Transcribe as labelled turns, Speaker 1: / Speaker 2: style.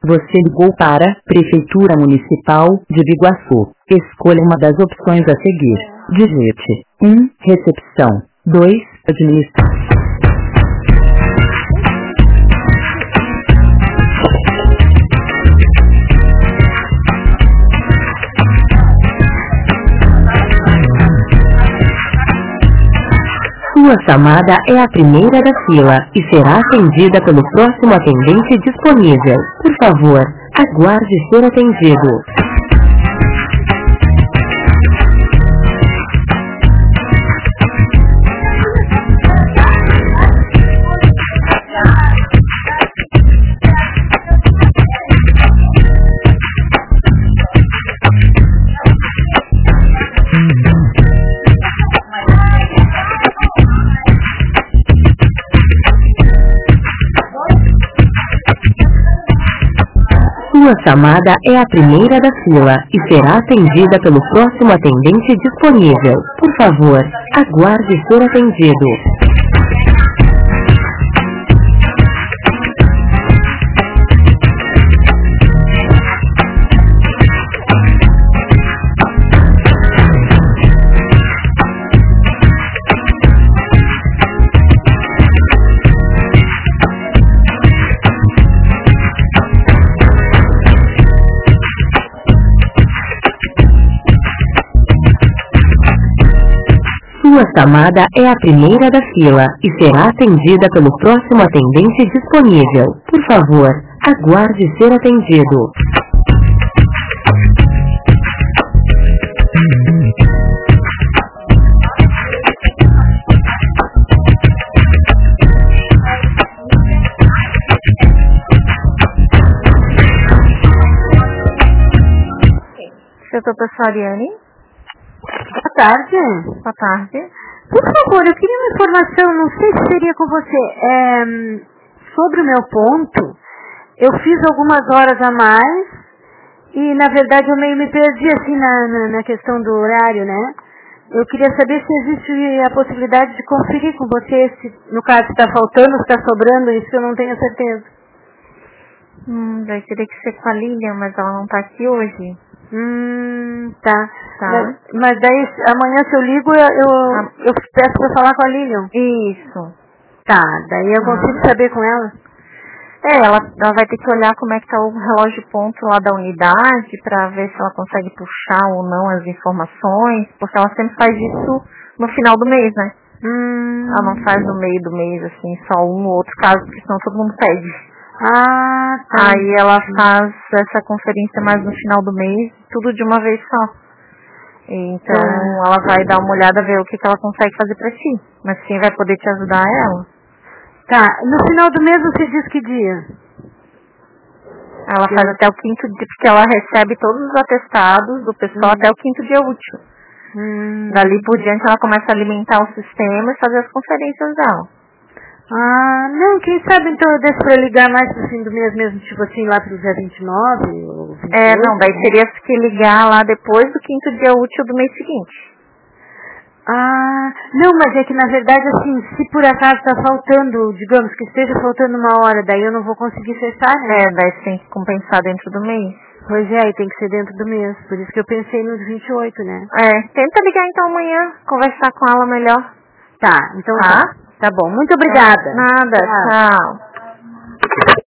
Speaker 1: Você ligou para Prefeitura Municipal de Biguaçu. Escolha uma das opções a seguir. Digite 1. Recepção. 2. Administração. Sua chamada é a primeira da fila e será atendida pelo próximo atendente disponível. Por favor, aguarde ser atendido. Sua chamada é a primeira da fila e será atendida pelo próximo atendente disponível. Por favor, aguarde ser atendido. Sua chamada é a primeira da fila e será atendida pelo próximo atendente disponível. Por favor, aguarde ser atendido.
Speaker 2: Setor Pessoariane.
Speaker 3: Boa tarde.
Speaker 2: Boa tarde.
Speaker 3: Por favor, eu queria uma informação, não sei se seria com você, sobre o meu ponto. Eu fiz algumas horas a mais e, na verdade, eu meio me perdi assim na questão do horário, né? Eu queria saber se existe a possibilidade de conferir com você, se no caso está faltando, se está sobrando, isso eu não tenho certeza.
Speaker 2: Vai ter que ser com a Lilian, mas ela não está aqui hoje.
Speaker 3: Tá. Mas daí, amanhã se eu ligo, eu peço pra falar com a Lilian.
Speaker 2: Isso.
Speaker 3: Tá, daí eu consigo saber com ela?
Speaker 2: Ela vai ter que olhar como é que tá o relógio ponto lá da unidade pra ver se ela consegue puxar ou não as informações, porque ela sempre faz isso no final do mês, né? Ela não faz no meio do mês, assim, só um ou outro caso, porque senão todo mundo pede.
Speaker 3: Ah, tá.
Speaker 2: Aí ela faz essa conferência mais no final do mês, tudo de uma vez só. Então ela vai dar uma olhada, ver o que ela consegue fazer pra ti. Mas quem vai poder te ajudar é ela.
Speaker 3: Tá, no final do mês você diz que dia?
Speaker 2: Ela faz até o 5º dia, porque ela recebe todos os atestados do pessoal até o 5º dia útil. Dali por diante ela começa a alimentar o sistema e fazer as conferências dela.
Speaker 3: Não, quem sabe então eu deixo pra ligar mais pro fim do mês mesmo, tipo assim, lá pro dia 29 ou 28,
Speaker 2: não, daí teria que ligar lá depois do 5º dia útil do mês seguinte.
Speaker 3: Não, mas é que na verdade assim, se por acaso tá faltando, digamos que esteja faltando uma hora, daí eu não vou conseguir fechar, né?
Speaker 2: Daí você tem que compensar dentro do mês.
Speaker 3: Pois é, e tem que ser dentro do mês, por isso que eu pensei nos 28, né?
Speaker 2: Tenta ligar então amanhã, conversar com ela melhor.
Speaker 3: Tá, então tá bom, muito obrigada.
Speaker 2: Nada, tchau.